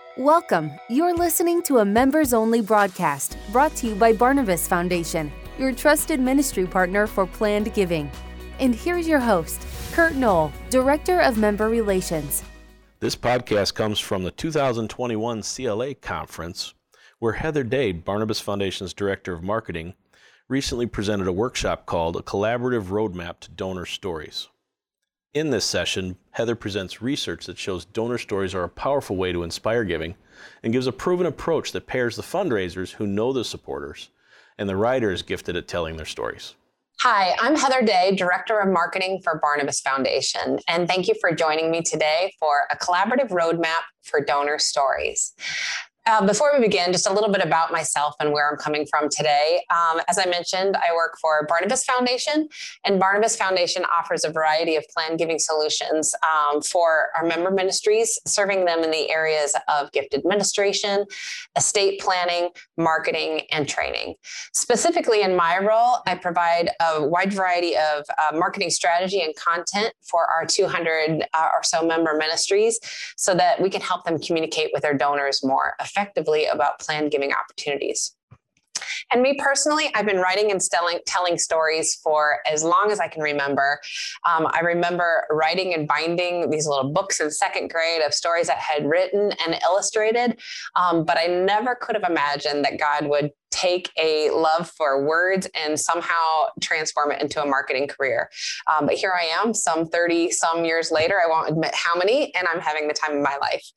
Welcome. You're listening to a members-only broadcast brought to you by Barnabas Foundation, your trusted ministry partner for planned giving. And here's your host, Kurt Knoll, Director of Member Relations. This podcast comes from the 2021 CLA Conference, where Heather Day, Barnabas Foundation's Director of Marketing, recently presented a workshop called A Collaborative Roadmap to Donor Stories. In this session, Heather presents research that shows donor stories are a powerful way to inspire giving and gives a proven approach that pairs the fundraisers who know the supporters and the writers gifted at telling their stories. Hi, I'm Heather Day, Director of Marketing for Barnabas Foundation, and thank you for joining me today for a collaborative roadmap for donor stories. Before we begin, just a little bit about myself and where I'm coming from today. As I mentioned, I work for Barnabas Foundation, and Barnabas Foundation offers a variety of planned giving solutions for our member ministries, serving them in the areas of gift administration, estate planning, marketing, and training. Specifically in my role, I provide a wide variety of marketing strategy and content for our 200 or so member ministries so that we can help them communicate with their donors more effectively about planned giving opportunities. And me personally, I've been writing and telling stories for as long as I can remember. I remember writing and binding these little books in second grade of stories I had written and illustrated, but I never could have imagined that God would take a love for words and somehow transform it into a marketing career. But here I am, some 30 some years later, I won't admit how many, and I'm having the time of my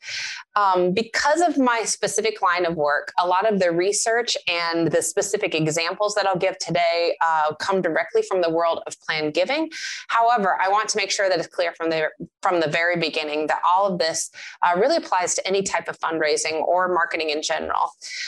life. Because of my specific line of work, a lot of the research and the specific examples that I'll give today come directly from the world of planned giving. However, I want to make sure that it's clear from the very beginning that all of this really applies to any type of fundraising or marketing in general.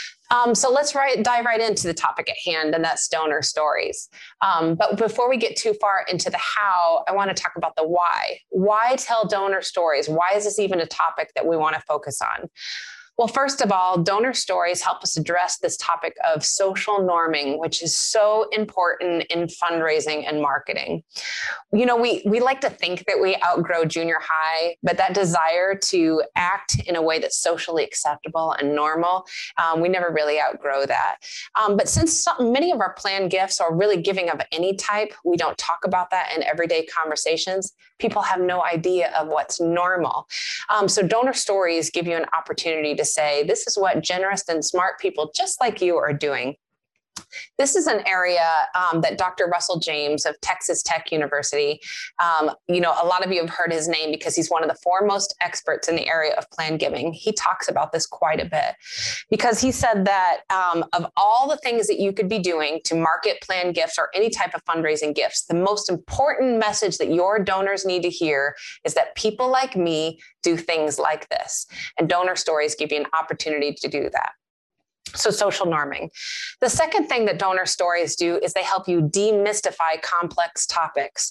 So let's dive right into the topic at hand, and that's donor stories. But before we get too far into the how, I want to talk about the why. Why tell donor stories? Why is this even a topic that we want to focus on? Well, first of all, donor stories help us address this topic of social norming, which is so important in fundraising and marketing. You know, we like to think that we outgrow junior high, but that desire to act in a way that's socially acceptable and normal, we never really outgrow that. But since many of our planned gifts are really giving of any type, we don't talk about that in everyday conversations. People have no idea of what's normal. So donor stories give you an opportunity to say, this is what generous and smart people just like you are doing. This is an area that Dr. Russell James of Texas Tech University, a lot of you have heard his name because he's one of the foremost experts in the area of planned giving. He talks about this quite a bit because he said that of all the things that you could be doing to market planned gifts or any type of fundraising gifts, the most important message that your donors need to hear is that people like me do things like this. And donor stories give you an opportunity to do that. So social norming. The second thing that donor stories do is they help you demystify complex topics.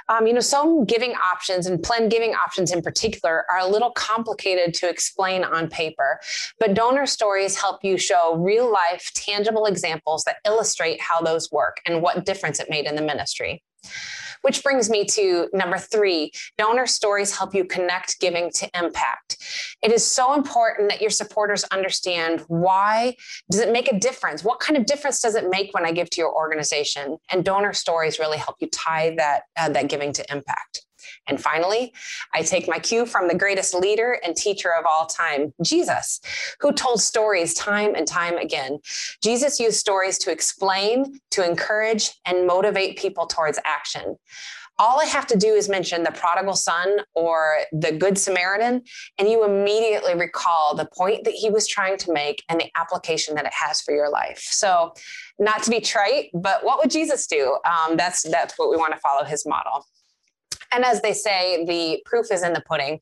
Some giving options and planned giving options in particular are a little complicated to explain on paper, but donor stories help you show real life, tangible examples that illustrate how those work and what difference it made in the ministry. Which brings me to number 3, donor stories help you connect giving to impact. It is so important that your supporters understand why does it make a difference? What kind of difference does it make when I give to your organization? And donor stories really help you tie that giving to impact. And finally, I take my cue from the greatest leader and teacher of all time, Jesus, who told stories time and time again. Jesus used stories to explain, to encourage, and motivate people towards action. All I have to do is mention the prodigal son or the good Samaritan, and you immediately recall the point that he was trying to make and the application that it has for your life. So not to be trite, but what would Jesus do? That's what we want to follow his model. And as they say, the proof is in the pudding.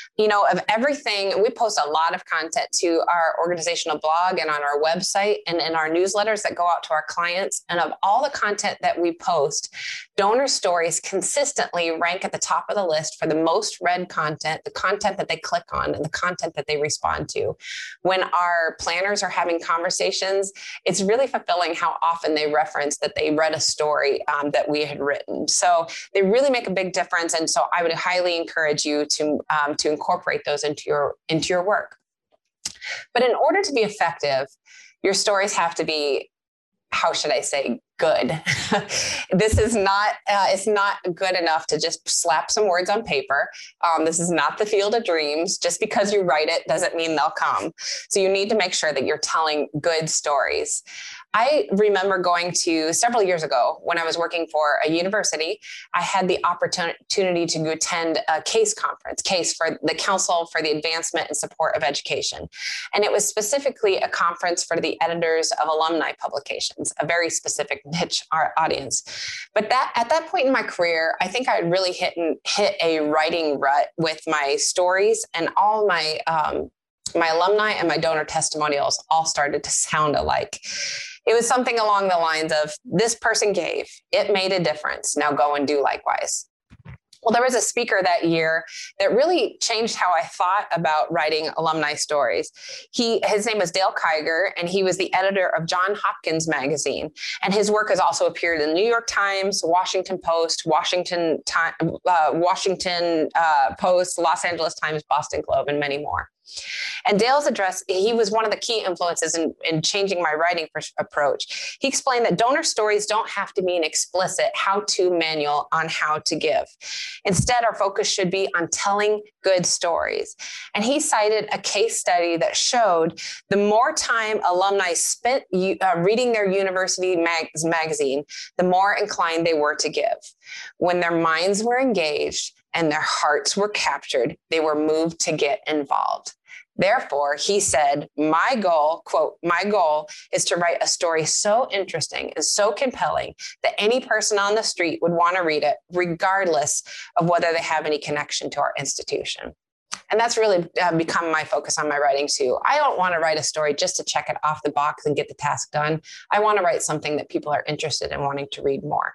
Of everything, we post a lot of content to our organizational blog and on our website and in our newsletters that go out to our clients. And of all the content that we post, donor stories consistently rank at the top of the list for the most read content, the content that they click on, and the content that they respond to. When our planners are having conversations, it's really fulfilling how often they reference that they read a story that we had written. So they really make a big difference. And so I would highly encourage you to incorporate those into your work. But in order to be effective, your stories have to be, how should I say, good. This is not, it's not good enough to just slap some words on paper. This is not the field of dreams. Just because you write it doesn't mean they'll come. So you need to make sure that you're telling good stories. I remember going to several years ago when I was working for a university, I had the opportunity to attend a CASE conference, CASE for the Council for the Advancement and Support of Education. And it was specifically a conference for the editors of alumni publications, a very specific niche audience. But at that point in my career, I think I had really hit a writing rut with my stories, and all my alumni and my donor testimonials all started to sound alike. It was something along the lines of, this person gave, it made a difference, now go and do likewise. Well, there was a speaker that year that really changed how I thought about writing alumni stories. His name was Dale Kiger, and he was the editor of Johns Hopkins magazine. And his work has also appeared in the New York Times, Washington Post, Washington Post, Los Angeles Times, Boston Globe, and many more. And Dale's address, he was one of the key influences in changing my writing approach. He explained that donor stories don't have to be an explicit how-to manual on how to give. Instead, our focus should be on telling good stories. And he cited a case study that showed the more time alumni spent reading their university magazine, the more inclined they were to give. When their minds were engaged and their hearts were captured, they were moved to get involved. Therefore, he said, my goal, quote, my goal is to write a story so interesting and so compelling that any person on the street would want to read it, regardless of whether they have any connection to our institution. And that's really become my focus on my writing too. I don't want to write a story just to check it off the box and get the task done. I want to write something that people are interested in wanting to read more.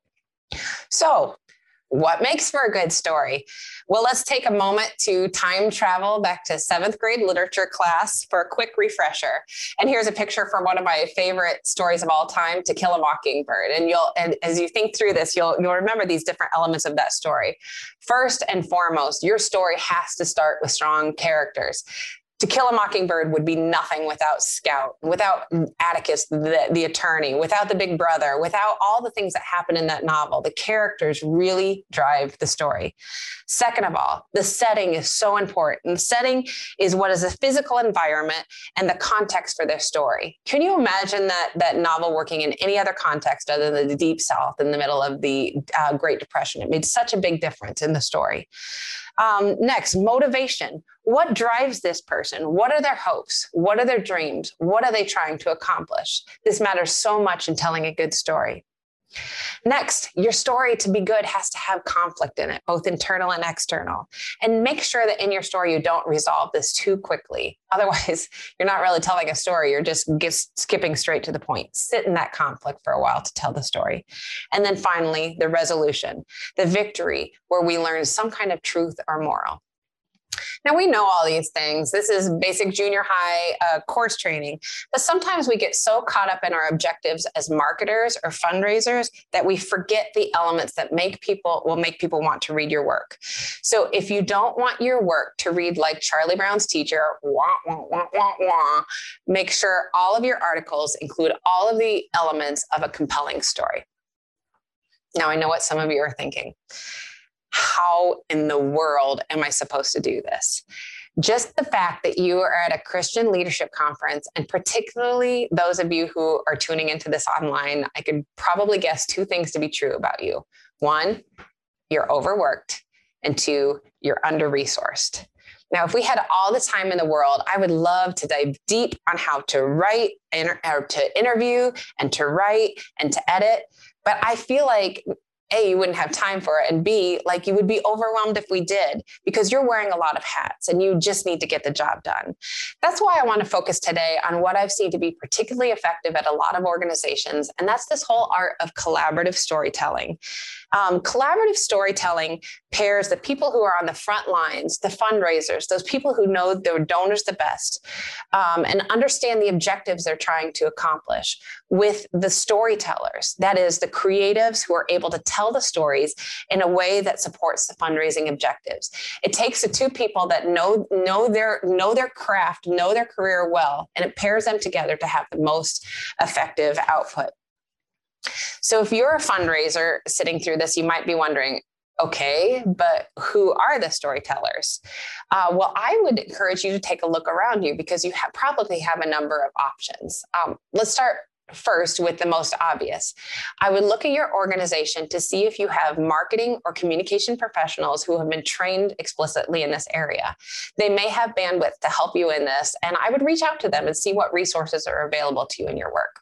So, what makes for a good story? Well, let's take a moment to time travel back to 7th grade literature class for a quick refresher. And here's a picture from one of my favorite stories of all time, To Kill a Mockingbird. And as you think through this, you'll remember these different elements of that story. First and foremost, your story has to start with strong characters. To Kill a Mockingbird would be nothing without Scout, without Atticus, the attorney, without the big brother, without all the things that happen in that novel. The characters really drive the story. Second of all, the setting is so important. The setting is what is a physical environment and the context for their story. Can you imagine that novel working in any other context other than the Deep South in the middle of the Great Depression? It made such a big difference in the story. Next, motivation. What drives this person? What are their hopes? What are their dreams? What are they trying to accomplish? This matters so much in telling a good story. Next, your story to be good has to have conflict in it, both internal and external. And make sure that in your story, you don't resolve this too quickly. Otherwise, you're not really telling a story. You're just skipping straight to the point. Sit in that conflict for a while to tell the story. And then finally, the resolution, the victory, where we learn some kind of truth or moral. Now, we know all these things. This is basic junior high course training, but sometimes we get so caught up in our objectives as marketers or fundraisers that we forget the elements that will make people want to read your work. So if you don't want your work to read like Charlie Brown's teacher, wah, wah, wah, wah, wah, make sure all of your articles include all of the elements of a compelling story. Now, I know what some of you are thinking. How in the world am I supposed to do this? Just the fact that you are at a Christian leadership conference, and particularly those of you who are tuning into this online, I could probably guess two things to be true about you. One, you're overworked, and two, you're under-resourced. Now, if we had all the time in the world, I would love to dive deep on how to write, or to interview, and to write, and to edit. But I feel like A, you wouldn't have time for it, and B, like you would be overwhelmed if we did, because you're wearing a lot of hats and you just need to get the job done. That's why I want to focus today on what I've seen to be particularly effective at a lot of organizations, and that's this whole art of collaborative storytelling. Collaborative storytelling pairs the people who are on the front lines, the fundraisers, those people who know their donors the best, and understand the objectives they're trying to accomplish, with the storytellers, that is the creatives who are able to tell the stories in a way that supports the fundraising objectives. It takes the two people that know their craft, know their career well, and it pairs them together to have the most effective output. So if you're a fundraiser sitting through this, you might be wondering, okay, but who are the storytellers? Well, I would encourage you to take a look around you, because you probably have a number of options. Let's start first with the most obvious. I would look at your organization to see if you have marketing or communication professionals who have been trained explicitly in this area. They may have bandwidth to help you in this, and I would reach out to them and see what resources are available to you in your work.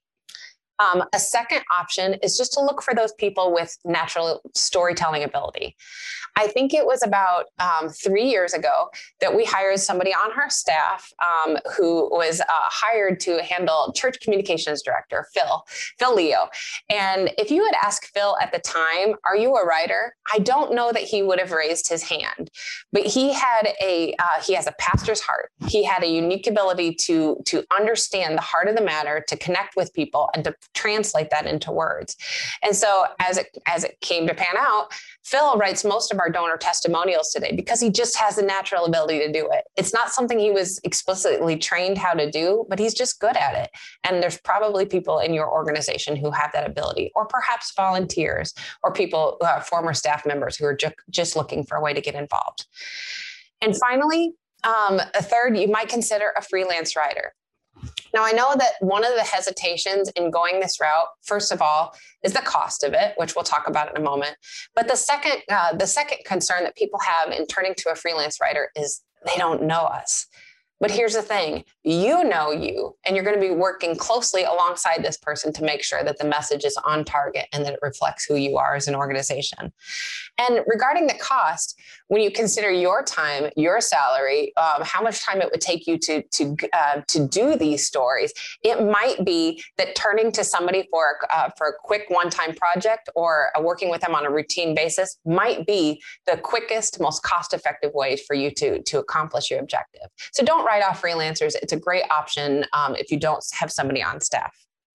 A second option is just to look for those people with natural storytelling ability. I think it was about 3 years ago that we hired somebody on our staff who was hired to handle church communications director, Phil Leo. And if you had asked Phil at the time, are you a writer? I don't know that he would have raised his hand, but he has a pastor's heart. He had a unique ability to understand the heart of the matter, to connect with people, and to translate that into words. And so as it came to pan out, Phil writes most of our donor testimonials today because he just has the natural ability to do it. It's not something he was explicitly trained how to do, but he's just good at it. And there's probably people in your organization who have that ability, or perhaps volunteers, or people, former staff members who are just looking for a way to get involved. And finally, a third, you might consider a freelance writer. Now, I know that one of the hesitations in going this route, first of all, is the cost of it, which we'll talk about in a moment. But the second concern that people have in turning to a freelance writer is they don't know us. But here's the thing, you know you, and you're going to be working closely alongside this person to make sure that the message is on target and that it reflects who you are as an organization. And regarding the cost, when you consider your time, your salary, how much time it would take you to do these stories, it might be that turning to somebody for a quick one-time project, or working with them on a routine basis, might be the quickest, most cost-effective way for you to accomplish your objective. So don't write off freelancers. It's a great option if you don't have somebody on staff.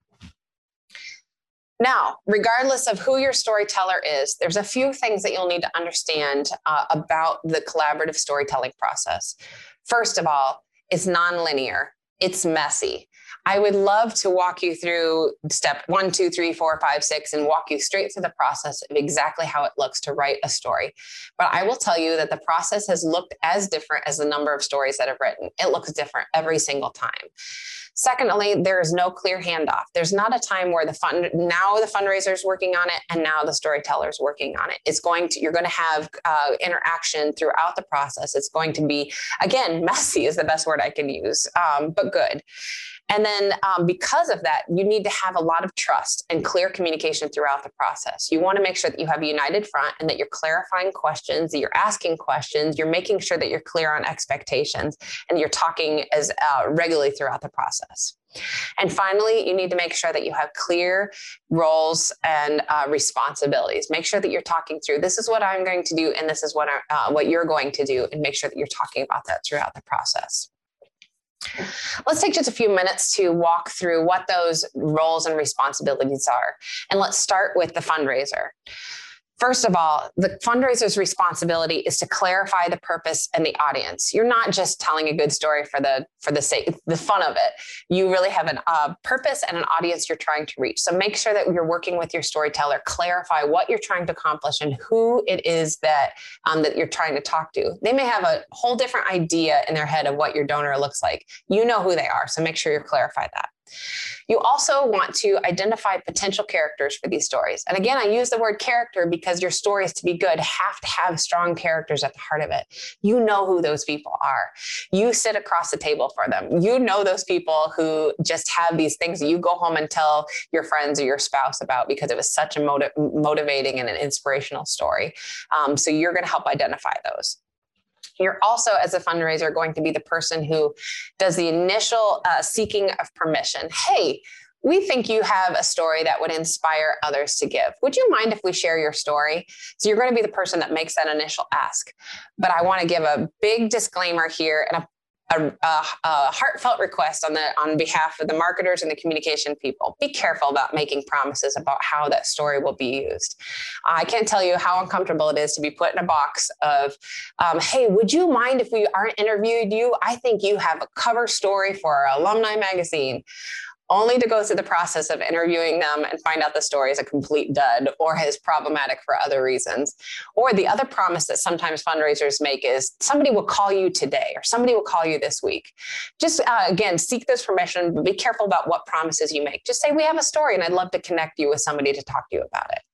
Now, regardless of who your storyteller is, there's a few things that you'll need to understand about the collaborative storytelling process. First of all, it's nonlinear. It's messy. I would love to walk you through step 1, 2, 3, 4, 5, 6, and walk you straight through the process of exactly how it looks to write a story. But I will tell you that the process has looked as different as the number of stories that I've written. It looks different every single time. Secondly, there is no clear handoff. There's not a time where now the fundraiser is working on it and now the storyteller is working on it. You're going to have interaction throughout the process. It's going to be, again, messy is the best word I can use, but good. And then because of that, you need to have a lot of trust and clear communication throughout the process. You want to make sure that you have a united front and that you're clarifying questions, that you're asking questions, you're making sure that you're clear on expectations, and you're talking as regularly throughout the process. And finally, you need to make sure that you have clear roles and responsibilities. Make sure that you're talking through, this is what I'm going to do, and this is what you're going to do, and make sure that you're talking about that throughout the process. Let's take just a few minutes to walk through what those roles and responsibilities are. And let's start with the fundraiser. First of all, the fundraiser's responsibility is to clarify the purpose and the audience. You're not just telling a good story for the sake, the fun of it. You really have a purpose and an audience you're trying to reach. So make sure that you're working with your storyteller, clarify what you're trying to accomplish and who it is that you're trying to talk to. They may have a whole different idea in their head of what your donor looks like. You know who they are, so make sure you clarify that. You also want to identify potential characters for these stories. And again, I use the word character because your stories, to be good, have to have strong characters at the heart of it. You know who those people are. You sit across the table for them. You know those people who just have these things that you go home and tell your friends or your spouse about because it was such a motivating and an inspirational story. So you're going to help identify those. You're also, as a fundraiser, going to be the person who does the initial seeking of permission. Hey, We think you have a story that would inspire others to give. Would you mind if we share your story? So you're going to be the person that makes that initial ask. But I want to give a big disclaimer here and a heartfelt request on behalf of the marketers and the communication people. Be careful about making promises about how that story will be used. I can't tell you how uncomfortable it is to be put in a box of, hey, would you mind if we aren't interviewed you? I think you have a cover story for our alumni magazine. Only to go through the process of interviewing them and find out the story is a complete dud or is problematic for other reasons. Or the other promise that sometimes fundraisers make is somebody will call you today or somebody will call you this week. Just again, seek this permission, but be careful about what promises you make. Just say, we have a story and I'd love to connect you with somebody to talk to you about it.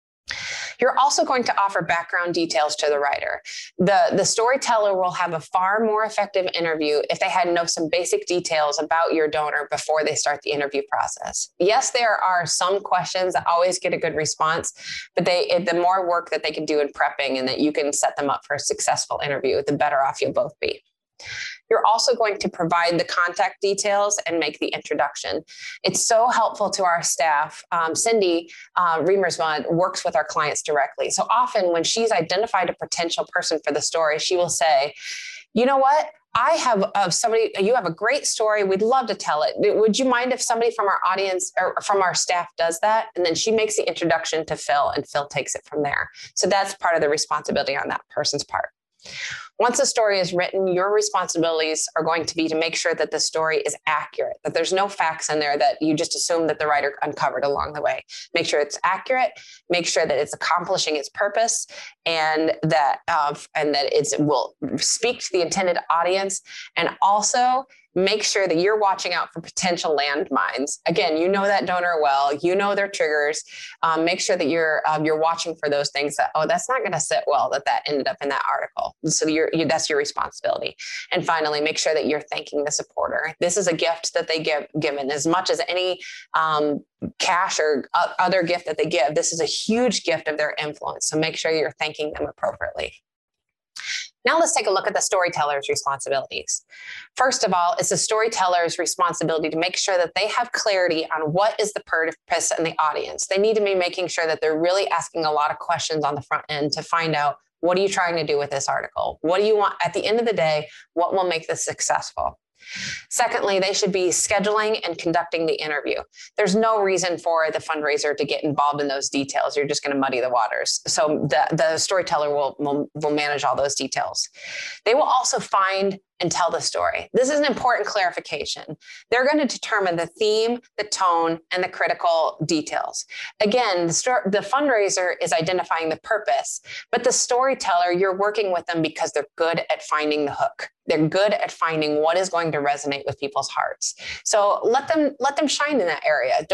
You're also going to offer background details to the writer. The storyteller will have a far more effective interview if they had to know some basic details about your donor before they start the interview process. Yes, there are some questions that always get a good response, but the more work that they can do in prepping and that you can set them up for a successful interview, the better off you'll both be. You're also going to provide the contact details and make the introduction. It's so helpful to our staff. Cindy Riemersma works with our clients directly. So often when she's identified a potential person for the story, she will say, you know what? I have somebody, you have a great story. We'd love to tell it. Would you mind if somebody from our audience or from our staff does that? And then she makes the introduction to Phil and Phil takes it from there. So that's part of the responsibility on that person's part. Once a story is written, your responsibilities are going to be to make sure that the story is accurate, that there's no facts in there that you just assume that the writer uncovered along the way. Make sure it's accurate, make sure that it's accomplishing its purpose, and that it will speak to the intended audience, and also make sure that you're watching out for potential landmines. Again, you know that donor well, you know their triggers. Make sure that you're watching for those things that, oh, that's not going to sit well that ended up in that article. So that's your responsibility. And finally, make sure that you're thanking the supporter. This is a gift that they given as much as any cash or other gift that they give. This is a huge gift of their influence. So make sure you're thanking them appropriately. Now let's take a look at the storyteller's responsibilities. First of all, it's the storyteller's responsibility to make sure that they have clarity on what is the purpose and the audience. They need to be making sure that they're really asking a lot of questions on the front end to find out, what are you trying to do with this article? What do you want at the end of the day? What will make this successful? Secondly, they should be scheduling and conducting the interview. There's no reason for the fundraiser to get involved in those details. You're just going to muddy the waters. So the storyteller will manage all those details. They will also find and tell the story. This is an important clarification. They're going to determine the theme, the tone, and the critical details. Again, the fundraiser is identifying the purpose, but the storyteller, you're working with them because they're good at finding the hook. They're good at finding what is going to resonate with people's hearts. So let them shine in that area. As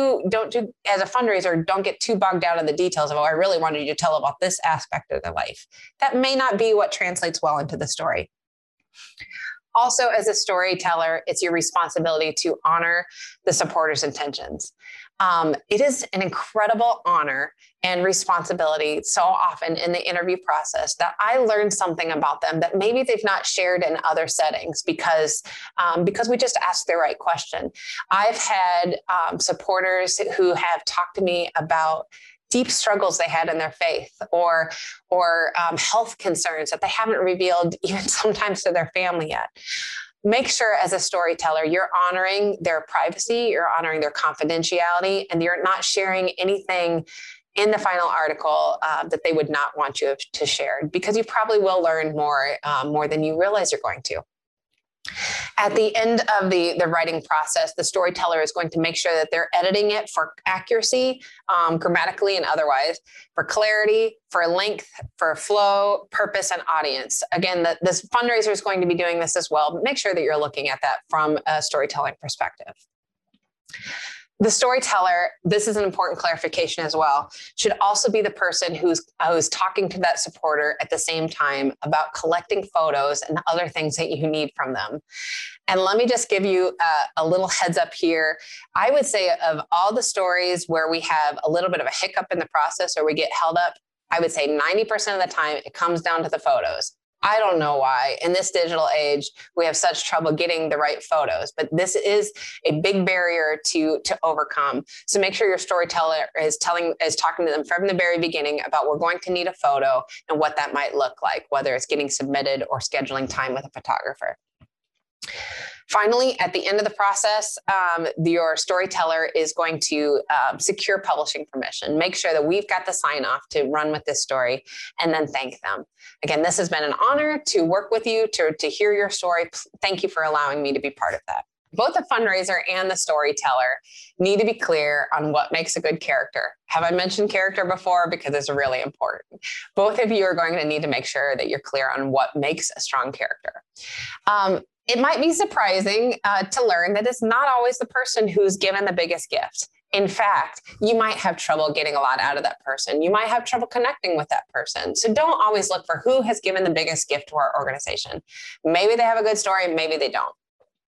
a fundraiser, don't get too bogged down in the details of, oh, I really wanted you to tell about this aspect of their life. That may not be what translates well into the story. Also, as a storyteller, it's your responsibility to honor the supporter's intentions. It is an incredible honor and responsibility so often in the interview process that I learned something about them that maybe they've not shared in other settings because we just asked the right question. I've had supporters who have talked to me about deep struggles they had in their faith or health concerns that they haven't revealed even sometimes to their family yet. Make sure as a storyteller, you're honoring their privacy, you're honoring their confidentiality, and you're not sharing anything in the final article that they would not want you to share, because you probably will learn more than you realize you're going to. At the end of the writing process, the storyteller is going to make sure that they're editing it for accuracy, grammatically and otherwise, for clarity, for length, for flow, purpose, and audience. Again, this fundraiser is going to be doing this as well, but make sure that you're looking at that from a storytelling perspective. The storyteller, this is an important clarification as well, should also be the person who's talking to that supporter at the same time about collecting photos and other things that you need from them. And let me just give you a little heads up here. I would say of all the stories where we have a little bit of a hiccup in the process or we get held up, I would say 90% of the time it comes down to the photos. I don't know why in this digital age we have such trouble getting the right photos, but this is a big barrier to overcome. So make sure your storyteller is talking to them from the very beginning about we're going to need a photo and what that might look like, whether it's getting submitted or scheduling time with a photographer. Finally, at the end of the process, your storyteller is going to secure publishing permission. Make sure that we've got the sign off to run with this story, and then thank them. Again, this has been an honor to work with you, to hear your story. Thank you for allowing me to be part of that. Both the fundraiser and the storyteller need to be clear on what makes a good character. Have I mentioned character before? Because it's really important. Both of you are going to need to make sure that you're clear on what makes a strong character. It might be surprising to learn that it's not always the person who's given the biggest gift. In fact, you might have trouble getting a lot out of that person. You might have trouble connecting with that person. So don't always look for who has given the biggest gift to our organization. Maybe they have a good story, maybe they don't.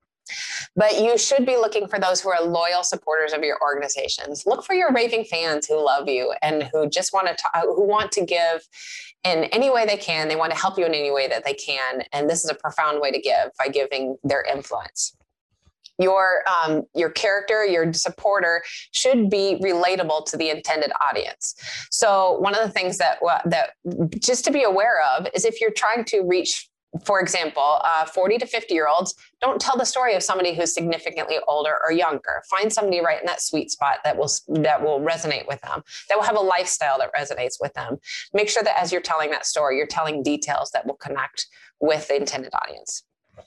But you should be looking for those who are loyal supporters of your organizations. Look for your raving fans who love you and who just want to give in any way they can. They want to help you in any way that they can. And this is a profound way to give, by giving their influence. Your character, your supporter should be relatable to the intended audience. So one of the things that just to be aware of is if you're trying to reach, for example, 40 to 50-year-olds, don't tell the story of somebody who's significantly older or younger. Find somebody right in that sweet spot that will resonate with them, that will have a lifestyle that resonates with them. Make sure that as you're telling that story, you're telling details that will connect with the intended audience.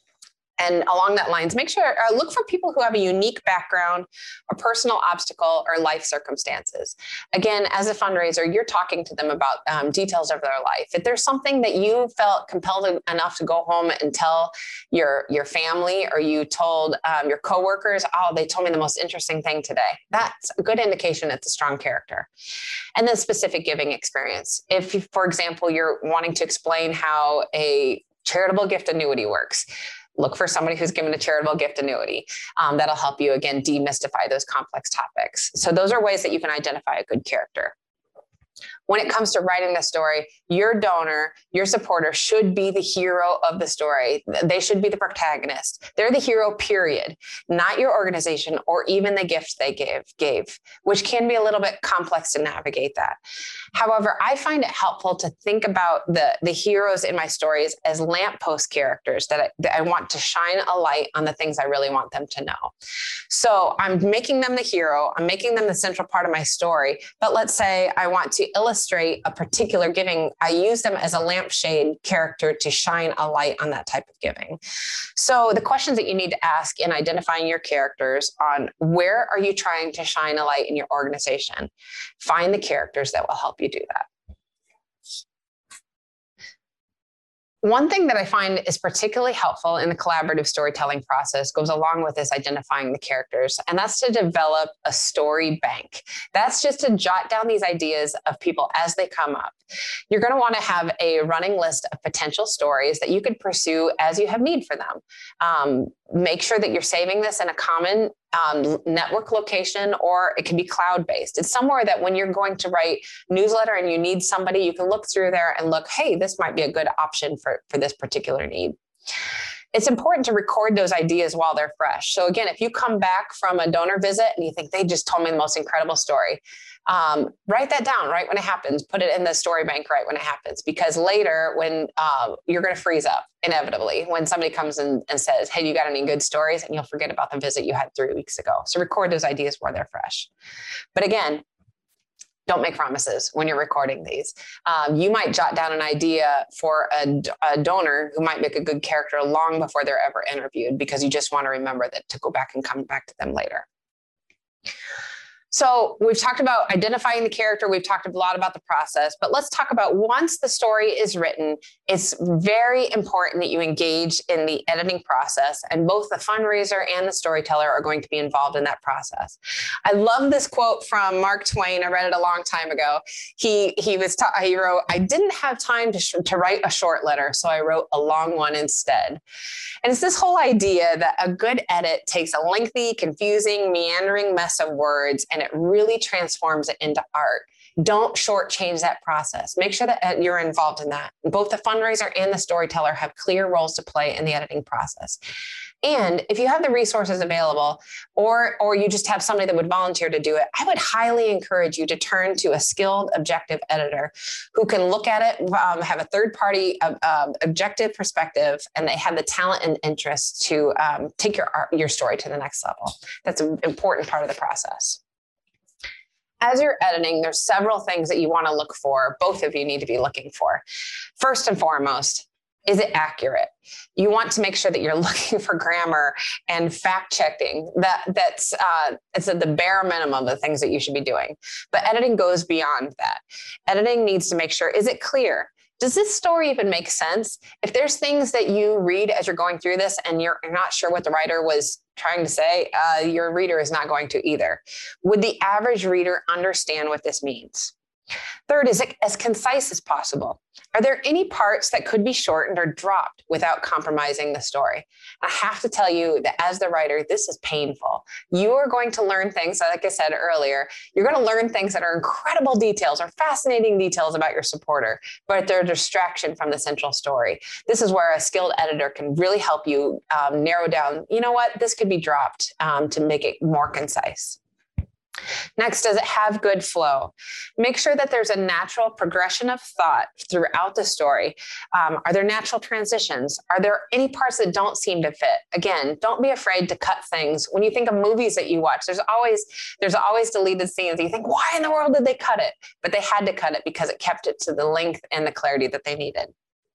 And along that lines, make sure, look for people who have a unique background, a personal obstacle, or life circumstances. Again, as a fundraiser, you're talking to them about details of their life. If there's something that you felt compelled enough to go home and tell your family, or you told your coworkers, oh, they told me the most interesting thing today, that's a good indication it's a strong character. And then specific giving experience. If, for example, you're wanting to explain how a charitable gift annuity works, look for somebody who's given a charitable gift annuity. That'll help you, again, demystify those complex topics. So those are ways that you can identify a good character. When it comes to writing the story, your donor, your supporter should be the hero of the story. They should be the protagonist. They're the hero, period, not your organization or even the gift they gave, which can be a little bit complex to navigate that. However, I find it helpful to think about the heroes in my stories as lamppost characters that I want to shine a light on the things I really want them to know. So I'm making them the hero. I'm making them the central part of my story. But let's say I want to illustrate a particular giving. I use them as a lampshade character to shine a light on that type of giving. So the questions that you need to ask in identifying your characters on where are you trying to shine a light in your organization? Find the characters that will help you do that. One thing that I find is particularly helpful in the collaborative storytelling process goes along with this identifying the characters, and that's to develop a story bank. That's just to jot down these ideas of people as they come up. You're going to want to have a running list of potential stories that you could pursue as you have need for them. Make sure that you're saving this in a common network location, or it can be cloud-based. It's somewhere that when you're going to write newsletter and you need somebody, you can look through there and look, hey, this might be a good option for this particular need. It's important to record those ideas while they're fresh. So again, if you come back from a donor visit and you think they just told me the most incredible story, write that down right when it happens. Put it in the story bank right when it happens, because later when you're going to freeze up inevitably when somebody comes in and says, hey, you got any good stories? And you'll forget about the visit you had 3 weeks ago. So record those ideas while they're fresh. But again, don't make promises when you're recording these. You might jot down an idea for a donor who might make a good character long before they're ever interviewed, because you just want to remember that to go back and come back to them later. So we've talked about identifying the character. We've talked a lot about the process, but let's talk about once the story is written, it's very important that you engage in the editing process, and both the fundraiser and the storyteller are going to be involved in that process. I love this quote from Mark Twain. I read it a long time ago. He wrote, I didn't have time to write a short letter, so I wrote a long one instead. And it's this whole idea that a good edit takes a lengthy, confusing, meandering mess of words and it really transforms it into art. Don't shortchange that process. Make sure that you're involved in that. Both the fundraiser and the storyteller have clear roles to play in the editing process. And if you have the resources available, or you just have somebody that would volunteer to do it, I would highly encourage you to turn to a skilled, objective editor who can look at it, have a third-party objective perspective, and they have the talent and interest to take your story to the next level. That's an important part of the process. As you're editing, there's several things that you want to look for. Both of you need to be looking for. First and foremost, is it accurate? You want to make sure that you're looking for grammar and fact checking. That's it's at the bare minimum of the things that you should be doing. But editing goes beyond that. Editing needs to make sure, is it clear? Does this story even make sense? If there's things that you read as you're going through this and you're not sure what the writer was trying to say, your reader is not going to either. Would the average reader understand what this means? Third, is it as concise as possible? Are there any parts that could be shortened or dropped without compromising the story? I have to tell you that as the writer, this is painful. You are going to learn things, like I said earlier, you're going to learn things that are incredible details or fascinating details about your supporter, but they're a distraction from the central story. This is where a skilled editor can really help you narrow down, you know what, this could be dropped to make it more concise. Next, does it have good flow? Make sure that there's a natural progression of thought throughout the story. Are there natural transitions? Are there any parts that don't seem to fit? Again, don't be afraid to cut things. When you think of movies that you watch, there's always deleted scenes. You think, why in the world did they cut it? But they had to cut it because it kept it to the length and the clarity that they needed.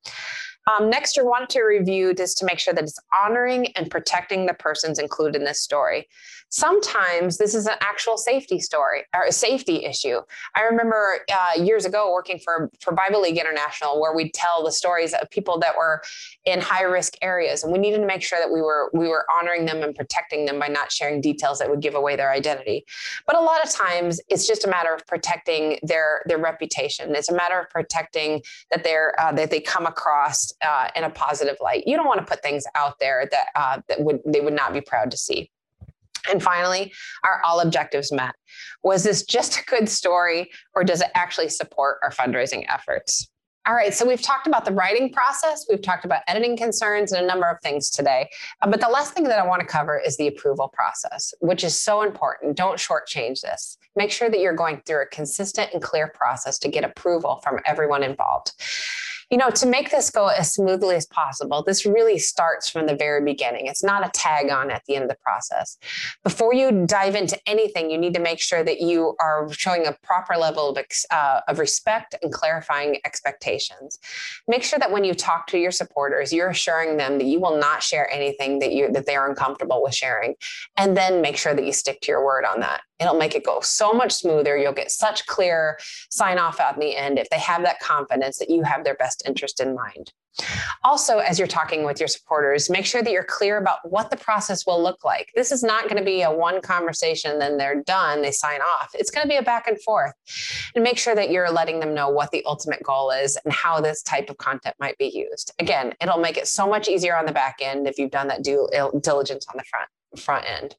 Next, you want to review this to make sure that it's honoring and protecting the persons included in this story. Sometimes this is an actual safety story or a safety issue. I remember years ago working for Bible League International, where we'd tell the stories of people that were in high-risk areas, and we needed to make sure that we were honoring them and protecting them by not sharing details that would give away their identity. But a lot of times, it's just a matter of protecting their reputation. It's a matter of protecting that they come across in a positive light. You don't want to put things out there that they would not be proud to see. And finally, are all objectives met? Was this just a good story, or does it actually support our fundraising efforts? All right, so we've talked about the writing process, we've talked about editing concerns and a number of things today. But the last thing that I want to cover is the approval process, which is so important. Don't shortchange this. Make sure that you're going through a consistent and clear process to get approval from everyone involved. You know, to make this go as smoothly as possible, this really starts from the very beginning. It's not a tag on at the end of the process. Before you dive into anything, you need to make sure that you are showing a proper level of respect and clarifying expectations. Make sure that when you talk to your supporters, you're assuring them that you will not share anything that they are uncomfortable with sharing. And then make sure that you stick to your word on that. It'll make it go so much smoother. You'll get such clear sign off at the end if they have that confidence that you have their best interest in mind. Also, as you're talking with your supporters, make sure that you're clear about what the process will look like. This is not going to be a one conversation, then they're done, they sign off. It's going to be a back and forth. And make sure that you're letting them know what the ultimate goal is and how this type of content might be used. Again, it'll make it so much easier on the back end if you've done that due diligence on the front end.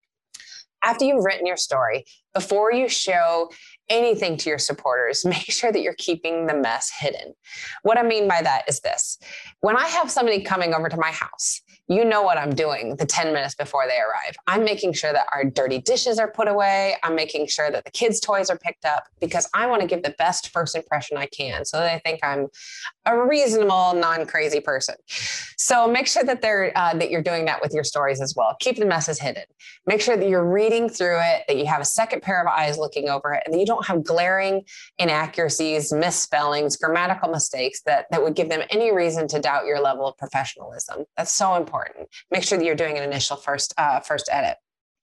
After you've written your story, before you show anything to your supporters, make sure that you're keeping the mess hidden. What I mean by that is this. When I have somebody coming over to my house, you know what I'm doing the 10 minutes before they arrive. I'm making sure that our dirty dishes are put away. I'm making sure that the kids' toys are picked up because I want to give the best first impression I can so they think I'm a reasonable, non-crazy person. So make sure that that you're doing that with your stories as well. Keep the messes hidden. Make sure that you're reading through it, that you have a second pair of eyes looking over it, and that you don't have glaring inaccuracies, misspellings, grammatical mistakes that would give them any reason to doubt your level of professionalism. That's so important. Make sure that you're doing an initial first edit.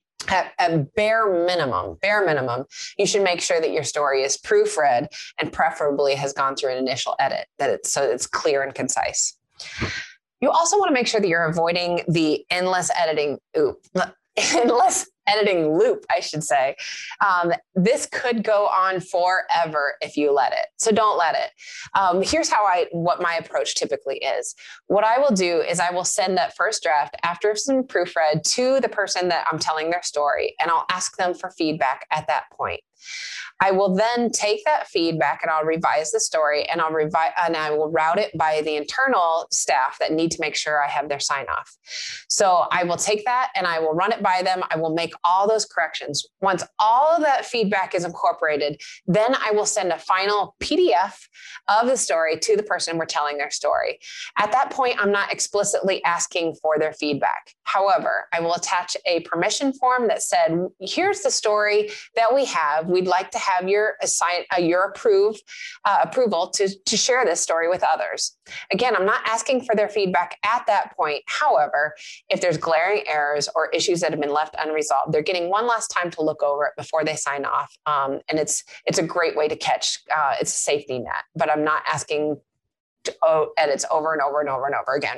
At bare minimum, you should make sure that your story is proofread and preferably has gone through an initial edit, so it's clear and concise. You also want to make sure that you're avoiding the endless editing loop, I should say. This could go on forever if you let it. So don't let it. Here's what my approach typically is. What I will do is I will send that first draft after some proofread to the person that I'm telling their story, and I'll ask them for feedback at that point. I will then take that feedback and I'll revise the story, and I will route it by the internal staff that need to make sure I have their sign off. So I will take that and I will run it by them. I will make all those corrections. Once all of that feedback is incorporated, then I will send a final PDF of the story to the person we're telling their story. At that point, I'm not explicitly asking for their feedback. However, I will attach a permission form that said, here's the story that we have. We'd like to have your approval to share this story with others. Again, I'm not asking for their feedback at that point. However, if there's glaring errors or issues that have been left unresolved, they're getting one last time to look over it before they sign off. And it's a great way to catch. It's a safety net, but I'm not asking edits over and over and over and over again.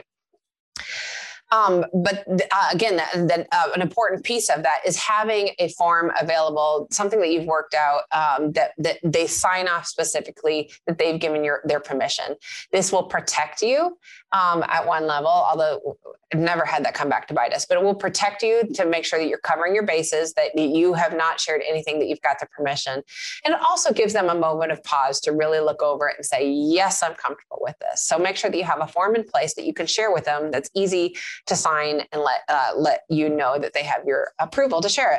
But again, an important piece of that is having a form available, something that you've worked out, that they sign off specifically that they've given their permission. This will protect you at one level, although I've never had that come back to bite us, but it will protect you to make sure that you're covering your bases, that you have not shared anything that you've got the permission. And it also gives them a moment of pause to really look over it and say, yes, I'm comfortable with this. So make sure that you have a form in place that you can share with them that's easy to sign and let you know that they have your approval to share it.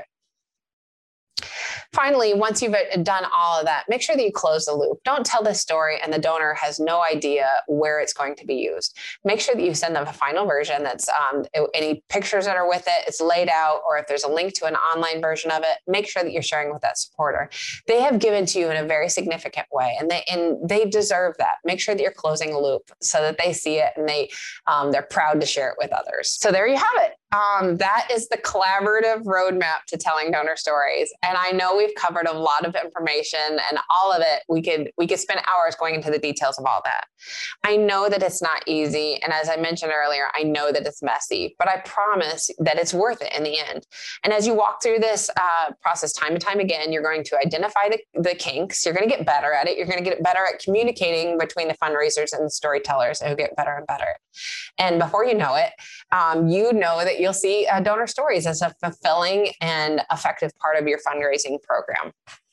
Finally, once you've done all of that, make sure that you close the loop. Don't tell this story and the donor has no idea where it's going to be used. Make sure that you send them a final version that's any pictures that are with it, it's laid out, or if there's a link to an online version of it, make sure that you're sharing with that supporter. They have given to you in a very significant way, and they deserve that. Make sure that you're closing the loop so that they see it and they're proud to share it with others. So there you have it. That is the collaborative roadmap to telling donor stories. And I know we've covered a lot of information, and all of it, we could spend hours going into the details of all that. I know that it's not easy. And as I mentioned earlier, I know that it's messy, but I promise that it's worth it in the end. And as you walk through this process time and time again, you're going to identify the kinks. You're going to get better at it. You're going to get better at communicating between the fundraisers and the storytellers, who get better and better. And before you know it, you know that you'll see donor stories as a fulfilling and effective part of your fundraising program.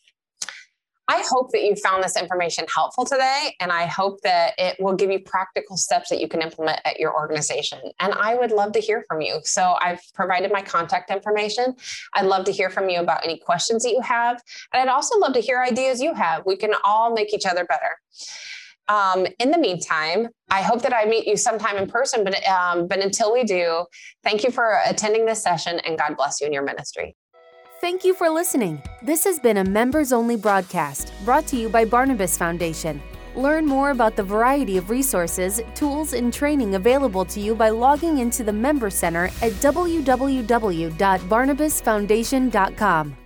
I hope that you found this information helpful today, and I hope that it will give you practical steps that you can implement at your organization. And I would love to hear from you. So I've provided my contact information. I'd love to hear from you about any questions that you have. And I'd also love to hear ideas you have. We can all make each other better. In the meantime, I hope that I meet you sometime in person, but until we do, thank you for attending this session, and God bless you in your ministry. Thank you for listening. This has been a members-only broadcast brought to you by Barnabas Foundation. Learn more about the variety of resources, tools, and training available to you by logging into the Member Center at www.barnabasfoundation.com.